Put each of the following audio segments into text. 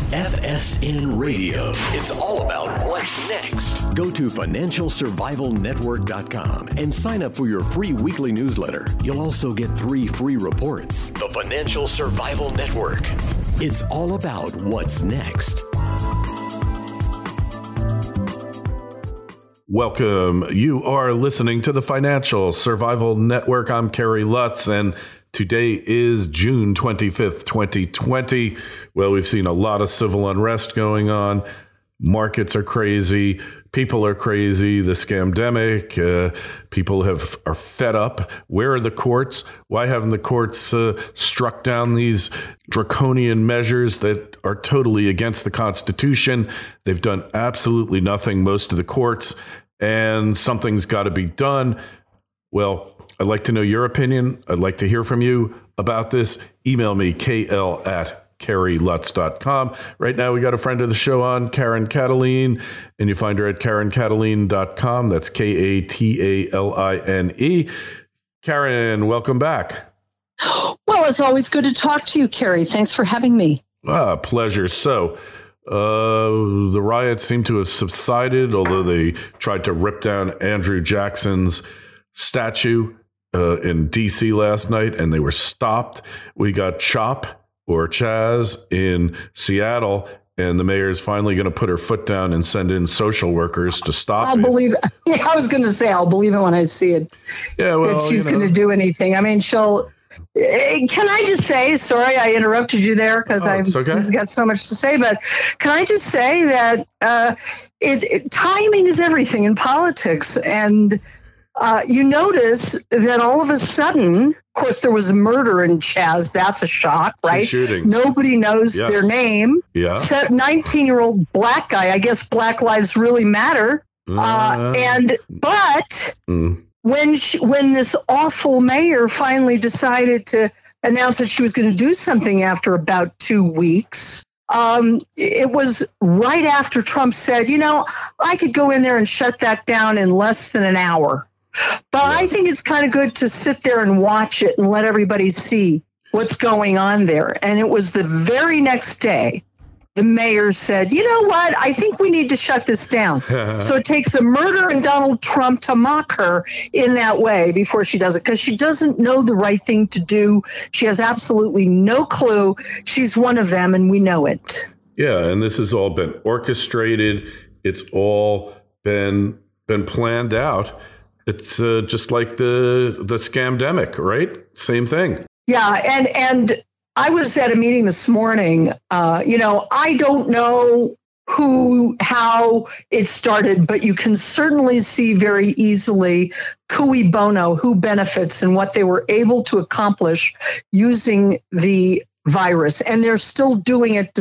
FSN Radio. It's all about what's next. Go to financialsurvivalnetwork.com and sign up for your free weekly newsletter. You'll also get 3 free reports. The Financial Survival Network. It's all about what's next. Welcome. You are listening to the Financial Survival Network. I'm Kerry Lutz, and today is June 25th, 2020. Well, we've seen a lot of civil unrest going on. Markets are crazy. People are crazy. The scamdemic. People are fed up. Where are the courts? Why haven't the courts struck down these draconian measures that are totally against the Constitution? They've done absolutely nothing, most of the courts, and something's got to be done. Well, I'd like to know your opinion. I'd like to hear from you about this. Email me, kl@kerrylutz.com. Right now, we got a friend of the show on, Karen Kataline, and you find her at KarenKataline.com. That's Kataline. Karen, welcome back. Well, it's always good to talk to you, Kerry. Thanks for having me. Pleasure. So, the riots seem to have subsided, although they tried to rip down Andrew Jackson's statue in D.C. last night, and they were stopped. We got CHOP, or Chaz, in Seattle, and the mayor's finally going to put her foot down and send in social workers to stop it. I'll believe it. Yeah, I was going to say, I'll believe it when I see it. Yeah, well, that she's going to do anything. I mean, she'll... Can I just say, sorry, I interrupted you there because I've got so much to say, but can I just say that timing is everything in politics, and you notice that all of a sudden, of course, there was a murder in Chaz. That's a shock, right? Nobody knows their name. Yeah. 19-year-old black guy. I guess Black Lives really matter. When this awful mayor finally decided to announce that she was going to do something after about 2 weeks, it was right after Trump said, I could go in there and shut that down in less than an hour. But I think it's kind of good to sit there and watch it and let everybody see what's going on there. And it was the very next day the mayor said, you know what, I think we need to shut this down. So it takes a murder in Donald Trump to mock her in that way before she does it, because she doesn't know the right thing to do. She has absolutely no clue. She's one of them, and we know it. Yeah, and this has all been orchestrated. It's all been planned out. It's just like the scamdemic, right? Same thing. Yeah, and I was at a meeting this morning. I don't know how it started, but you can certainly see very easily cui bono, who benefits and what they were able to accomplish using the virus. And they're still doing it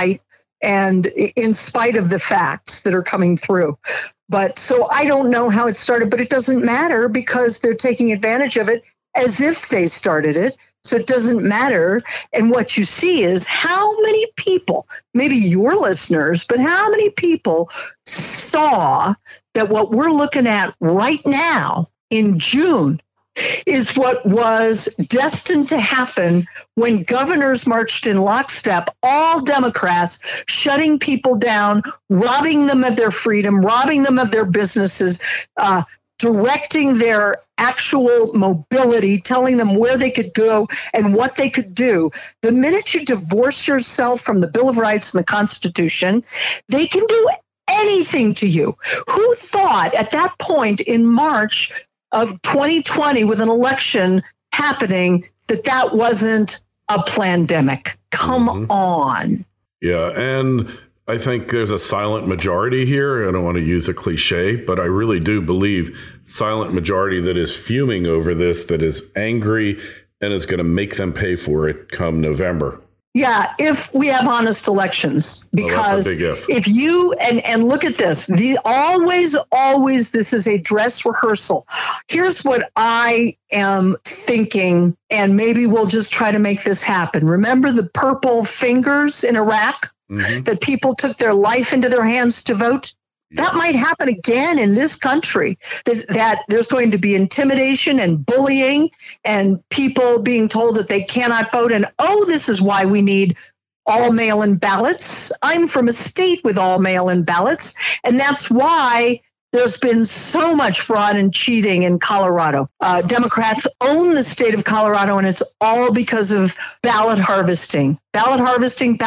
in spite of the facts that are coming through. But so I don't know how it started, but it doesn't matter because they're taking advantage of it as if they started it. So it doesn't matter. And what you see is how many people, maybe your listeners, but how many people saw that what we're looking at right now in June is what was destined to happen when governors marched in lockstep, all Democrats, shutting people down, robbing them of their freedom, robbing them of their businesses, directing their actual mobility, telling them where they could go and what they could do. The minute you divorce yourself from the Bill of Rights and the Constitution, they can do anything to you. Who thought at that point in March of 2020, with an election happening, that wasn't a plandemic? Come on. Yeah, and I think there's a silent majority here. I don't want to use a cliche, but I really do believe silent majority that is fuming over this, that is angry, and is going to make them pay for it come November. Yeah, if we have honest elections, because that's a big if. If you, and look at this, always, this is a dress rehearsal. Here's what I am thinking, and maybe we'll just try to make this happen. Remember the purple fingers in Iraq? That people took their life into their hands to vote? That might happen again in this country, that there's going to be intimidation and bullying and people being told that they cannot vote. And, this is why we need all mail-in ballots. I'm from a state with all mail-in ballots, and that's why there's been so much fraud and cheating in Colorado. Democrats own the state of Colorado, and it's all because of ballot harvesting. Ballot harvesting.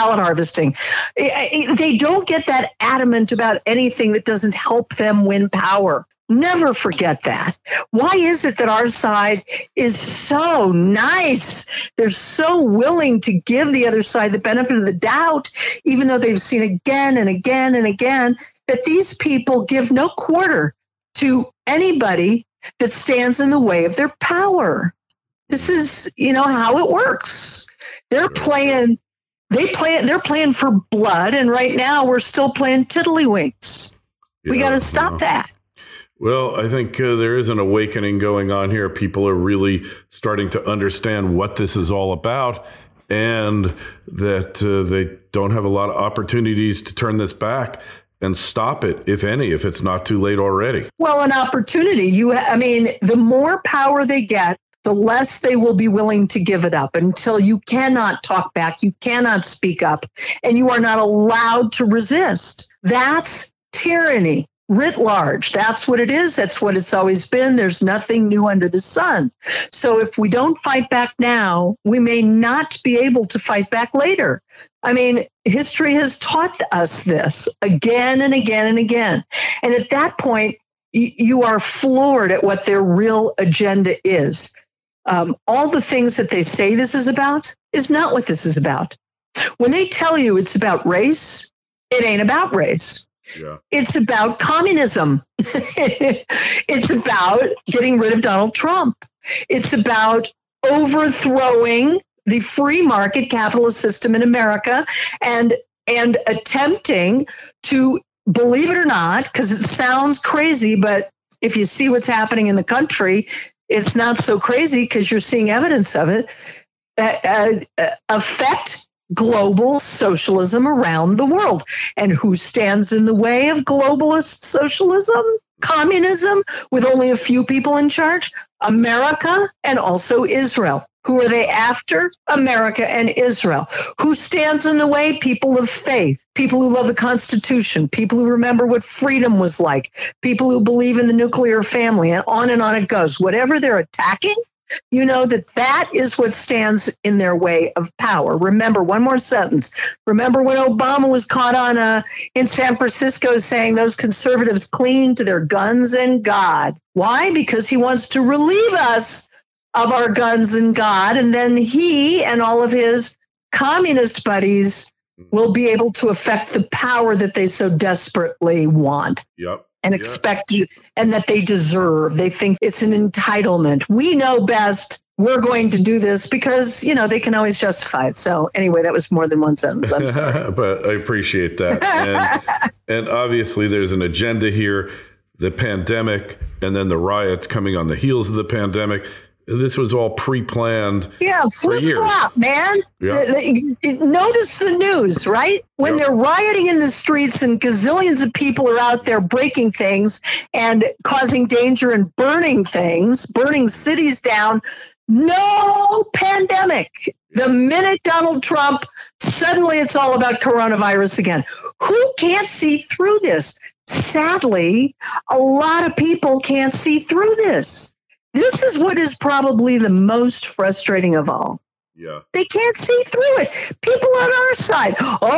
They don't get that adamant about anything that doesn't help them win power. Never forget that. Why is it that our side is so nice? They're so willing to give the other side the benefit of the doubt, even though they've seen again and again and again that these people give no quarter to anybody that stands in the way of their power. This is, how it works. They're playing for blood, and right now we're still playing tiddlywinks. We got to stop that. Well, I think there is an awakening going on here. People are really starting to understand what this is all about, and that they don't have a lot of opportunities to turn this back and stop it, if any, if it's not too late already. Well, an opportunity. The more power they get, the less they will be willing to give it up until you cannot talk back, you cannot speak up, and you are not allowed to resist. That's tyranny. Writ large. That's what it is. That's what it's always been. There's nothing new under the sun. So if we don't fight back now, we may not be able to fight back later. History has taught us this again and again and again. And at that point, you are floored at what their real agenda is. All the things that they say this is about is not what this is about. When they tell you it's about race, it ain't about race. Yeah. It's about communism. It's about getting rid of Donald Trump. It's about overthrowing the free market capitalist system in America and attempting to, believe it or not, because it sounds crazy, but if you see what's happening in the country, it's not so crazy because you're seeing evidence of it, affect global socialism around the world. And who stands in the way of globalist socialism? Communism, with only a few people in charge? America and also Israel. Who are they after? America and Israel. Who stands in the way? People of faith, people who love the Constitution, people who remember what freedom was like, people who believe in the nuclear family, and on it goes. Whatever they're attacking, you know that is what stands in their way of power. Remember, one more sentence. Remember when Obama was caught on in San Francisco saying those conservatives cling to their guns and God. Why? Because he wants to relieve us of our guns and God, and then he and all of his communist buddies will be able to affect the power that they so desperately want. Yep. And expect and that they deserve. They think it's an entitlement. We know best. We're going to do this because, they can always justify it. So anyway, that was more than one sentence. I'm sorry. But I appreciate that. And obviously there's an agenda here, the pandemic, and then the riots coming on the heels of the pandemic. This was all pre-planned. Yeah, flip-flop, man. Yeah. Notice the news, right? When they're rioting in the streets and gazillions of people are out there breaking things and causing danger and burning things, burning cities down, no pandemic. The minute Donald Trump, suddenly it's all about coronavirus again. Who can't see through this? Sadly, a lot of people can't see through this. This is what is probably the most frustrating of all. Yeah. They can't see through it. People on our side.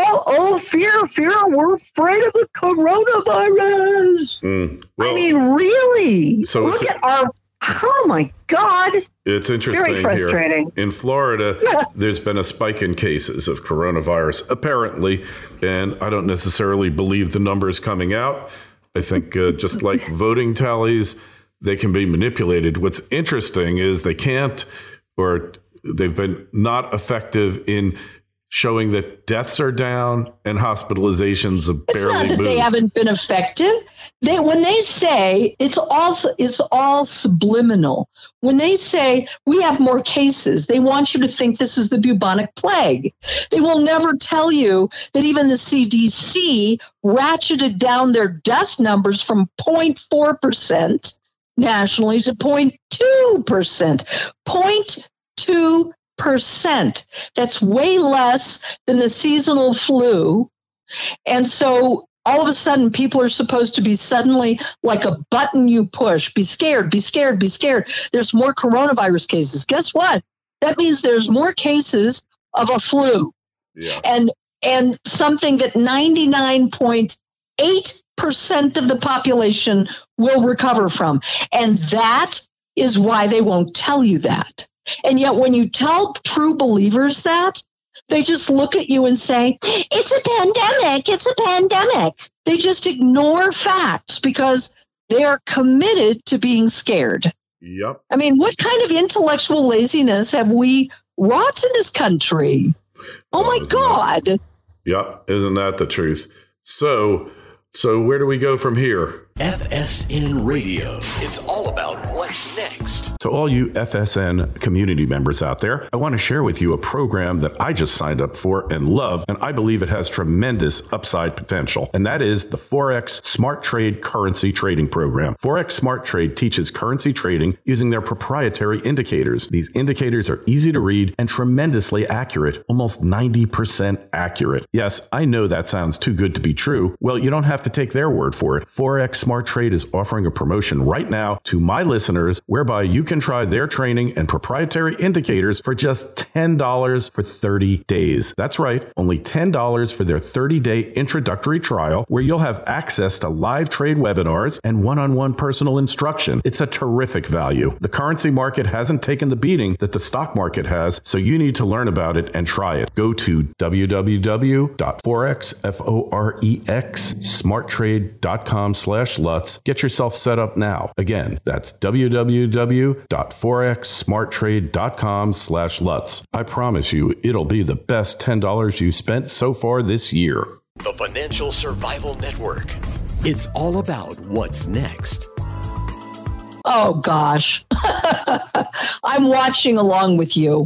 Fear. We're afraid of the coronavirus. Well, really? So look at oh my God. It's interesting. Very frustrating. Here. In Florida, there's been a spike in cases of coronavirus, apparently. And I don't necessarily believe the numbers coming out. I think just like voting tallies, they can be manipulated. What's interesting is they can't, or they've been not effective in showing that deaths are down and hospitalizations have barely moved. It's not that they haven't been effective. When they say it's all subliminal. When they say we have more cases, they want you to think this is the bubonic plague. They will never tell you that even the CDC ratcheted down their death numbers from 0.4% nationally to 0.2%. 0.2%. 8%. That's way less than the seasonal flu. And so all of a sudden, people are supposed to be suddenly like a button you push. Be scared, be scared, be scared. There's more coronavirus cases. Guess what? That means there's more cases of a flu. Yeah. And something that 99.8% of the population will recover from. And that is why they won't tell you that. And yet when you tell true believers that, they just look at you and say, it's a pandemic, it's a pandemic. They just ignore facts because they are committed to being scared. Yep. I mean, what kind of intellectual laziness have we wrought in this country? Oh, my God. Yep. Isn't that the truth? So where do we go from here? FSN Radio. It's all about what's next. To all you FSN community members out there, I want to share with you a program that I just signed up for and love, and I believe it has tremendous upside potential, and that is the Forex Smart Trade Currency Trading Program. Forex Smart Trade teaches currency trading using their proprietary indicators. These indicators are easy to read and tremendously accurate, almost 90% accurate. Yes, I know that sounds too good to be true. Well, you don't have to take their word for it. Forex Smart Trade is offering a promotion right now to my listeners whereby you can try their training and proprietary indicators for just $10 for 30 days. That's right, only $10 for their 30-day introductory trial where you'll have access to live trade webinars and one-on-one personal instruction. It's a terrific value. The currency market hasn't taken the beating that the stock market has, so you need to learn about it and try it. Go to www.forex.smarttrade.com/Lutz. Get yourself set up now. Again, that's www.forexsmarttrade.com/Lutz. I promise you, it'll be the best $10 you've spent so far this year. The Financial Survival Network. It's all about what's next. Oh, gosh. I'm watching along with you.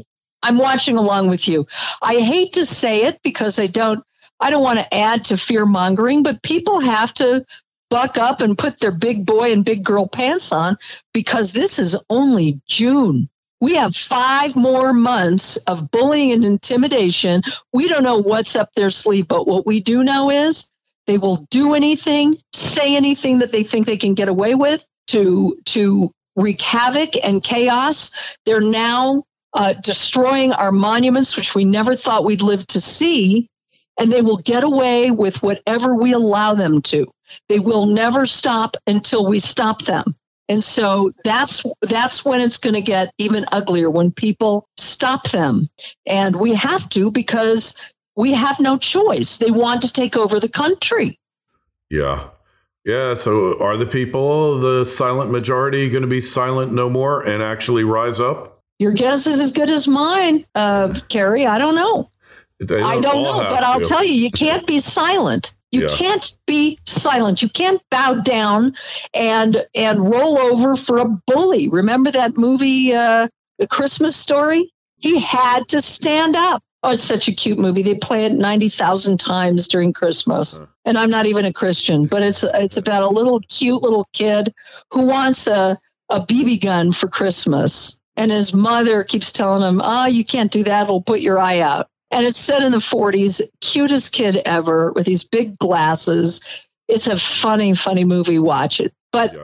I hate to say it because I don't want to add to fear mongering, but people have to buck up and put their big boy and big girl pants on because this is only June. We have 5 more months of bullying and intimidation. We don't know what's up their sleeve, but what we do know is they will do anything, say anything that they think they can get away with to wreak havoc and chaos. They're now destroying our monuments, which we never thought we'd live to see, and they will get away with whatever we allow them to. They will never stop until we stop them. And so that's when it's going to get even uglier, when people stop them. And we have to, because we have no choice. They want to take over the country. Yeah. Yeah. So are the people, the silent majority, going to be silent no more and actually rise up? Your guess is as good as mine, Carrie. I don't know. I don't know, but I'll tell you can't be silent. You can't be silent. You can't bow down and roll over for a bully. Remember that movie, The Christmas Story? He had to stand up. Oh, it's such a cute movie. They play it 90,000 times during Christmas. And I'm not even a Christian, but it's about a cute little kid who wants a BB gun for Christmas. And his mother keeps telling him, you can't do that. It'll put your eye out. And it's set in the 40s, cutest kid ever with these big glasses. It's a funny, funny movie. Watch it. But,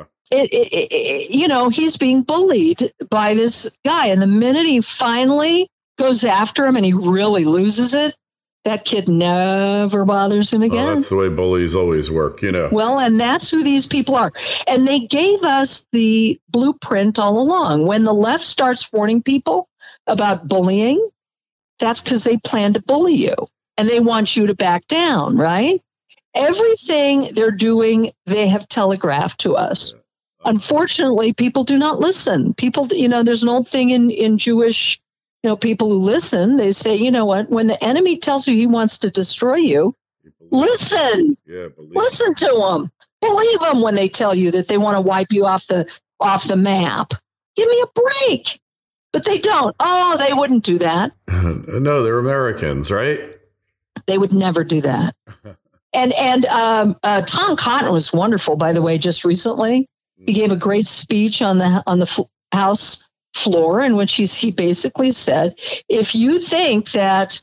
he's being bullied by this guy. And the minute he finally goes after him and he really loses it, that kid never bothers him again. That's the way bullies always work, Well, and that's who these people are. And they gave us the blueprint all along. When the left starts warning people about bullying, that's because they plan to bully you and they want you to back down, right? Everything they're doing, they have telegraphed to us. Unfortunately, people do not listen. People, there's an old thing in Jewish, people who listen, they say, you know what, when the enemy tells you he wants to destroy you, listen. Listen to them. Believe them when they tell you that they want to wipe you off the map. Give me a break. But they don't. Oh, they wouldn't do that. No, they're Americans, right? They would never do that. And Tom Cotton was wonderful, by the way, just recently. He gave a great speech on the House floor in which he basically said, if you think that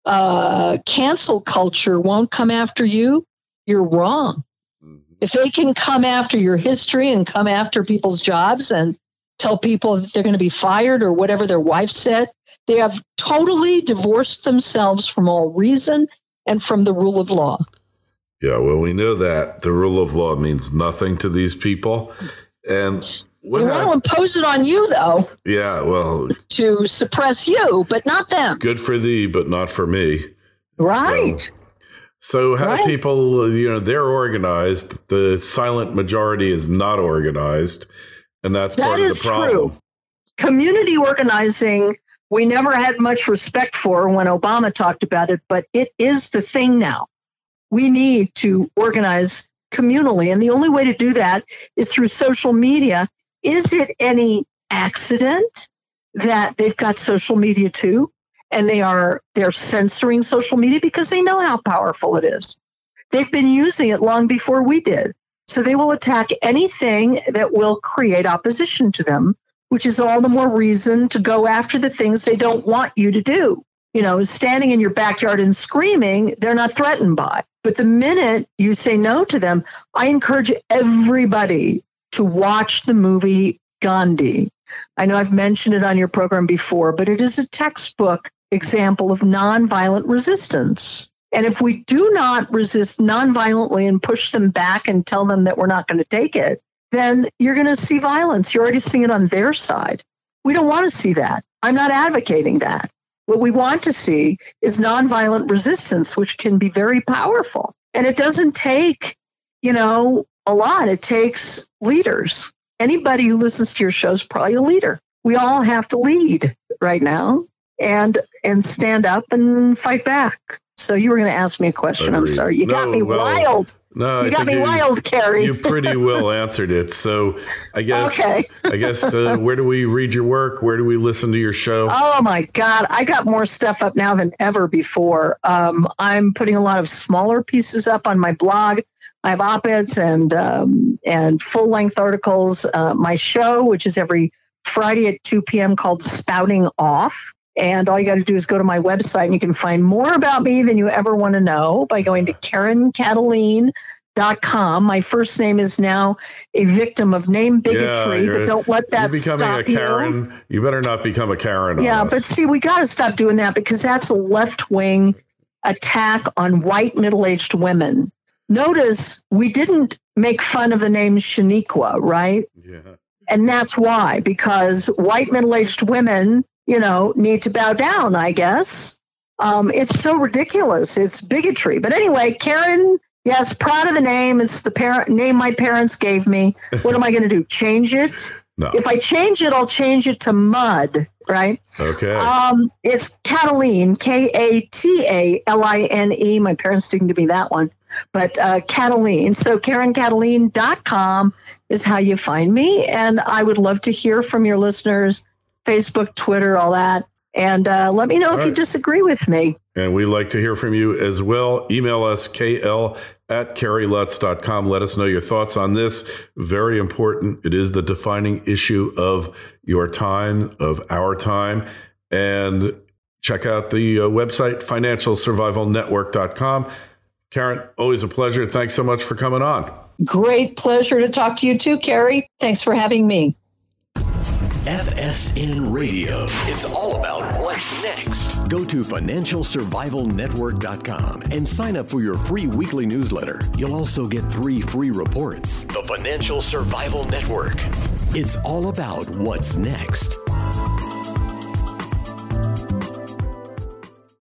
cancel culture won't come after you, you're wrong. If they can come after your history and come after people's jobs and tell people that they're going to be fired or whatever their wife said, they have totally divorced themselves from all reason and from the rule of law. Yeah, well, we know that the rule of law means nothing to these people. And they want to impose it on you, though. Yeah, well, to suppress you, but not them. Good for thee, but not for me. Right. So how do people, they're organized. The silent majority is not organized. And that's part of the problem. True. Community organizing, we never had much respect for when Obama talked about it, but it is the thing now. We need to organize communally. And the only way to do that is through social media. Is it any accident that they've got social media too? And they're censoring social media because they know how powerful it is. They've been using it long before we did. So they will attack anything that will create opposition to them, which is all the more reason to go after the things they don't want you to do. Standing in your backyard and screaming, they're not threatened by. But the minute you say no to them, I encourage everybody to watch the movie Gandhi. I know I've mentioned it on your program before, but it is a textbook example of nonviolent resistance. And if we do not resist nonviolently and push them back and tell them that we're not going to take it, then you're going to see violence. You're already seeing it on their side. We don't want to see that. I'm not advocating that. What we want to see is nonviolent resistance, which can be very powerful. And it doesn't take, a lot. It takes leaders. Anybody who listens to your show is probably a leader. We all have to lead right now and stand up and fight back. So you were going to ask me a question. I'm sorry. You got me wild. No, you got me wild, Carrie. You pretty well answered it. So I guess, where do we read your work? Where do we listen to your show? Oh my God. I got more stuff up now than ever before. I'm putting a lot of smaller pieces up on my blog. I have op-eds and full-length articles. My show, which is every Friday at 2 p.m. called Spouting Off. And all you got to do is go to my website and you can find more about me than you ever want to know by going to KarenKataline.com. My first name is now a victim of name bigotry, but don't let that stop you. You better not become a Karen. Yeah, but see, we got to stop doing that because that's a left-wing attack on white middle-aged women. Notice we didn't make fun of the name Shaniqua, right? Yeah. And that's why, because white middle-aged women, need to bow down, I guess. It's so ridiculous. It's bigotry. But anyway, Karen, yes, proud of the name. It's the name my parents gave me. What am I going to do? Change it? No. If I change it, I'll change it to Mud, right? Okay. It's Kataline, Kataline. My parents didn't give me that one. But Kataline. So KarenKataline.com is how you find me. And I would love to hear from your listeners. Facebook, Twitter, all that. And let me know if you disagree with me. And we'd like to hear from you as well. Email us, kl@kerrylutz.com. Let us know your thoughts on this. Very important. It is the defining issue of your time, of our time. And check out the website, financialsurvivalnetwork.com. Karen, always a pleasure. Thanks so much for coming on. Great pleasure to talk to you too, Carrie. Thanks for having me. FSN Radio. It's all about what's next. Go to financialsurvivalnetwork.com and sign up for your free weekly newsletter. You'll also get 3 free reports. The Financial Survival Network. It's all about what's next.